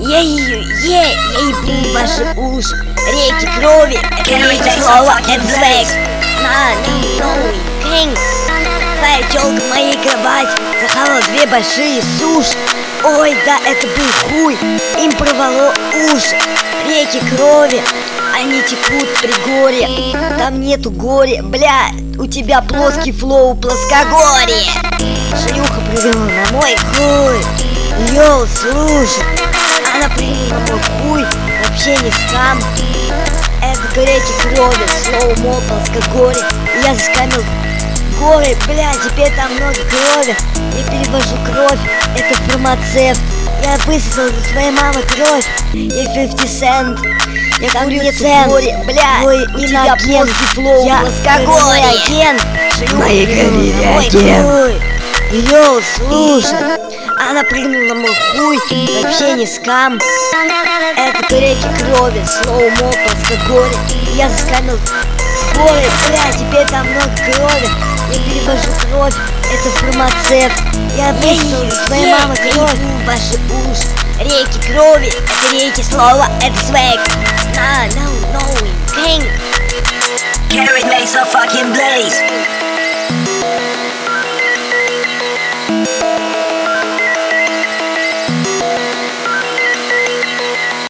Я ебу ваши уши. Реки крови, это реки слова, это свек. King. Твоя тёлка в моей кровати захавала 2 большие суши. Ой, да это был хуй, им порвало уши. Реки крови, они текут при горе. Там нету горя, бля, у тебя плоский флоу, плоскогорье. Шлюха привела на мой хуй. Йоу, слушай, она привела на мой хуй, вообще не скам. Это реки крови, слоумо, плоскогорье. Я заскамил горы, бля, теперь там много крови. Я перевожу кровь, это фармацевт. Я высосал из своей мамы кровь. Я 50 Cent. Я курю цен, бля, у тебя плоский флоу, плоскогорье. Мои горе, Йоу, слушай, она прыгнула на мой хуй, вообще не скам. Это реки крови, слоумо, плоскогорье. Я заскамил горы, бля, теперь там много крови. Я перевожу кровь, это фармацевт. Я высосал из своей мамы кровь. Ваши уши, реки крови, это реки слова, это свек. No, King. Carrot makes a fucking blaze.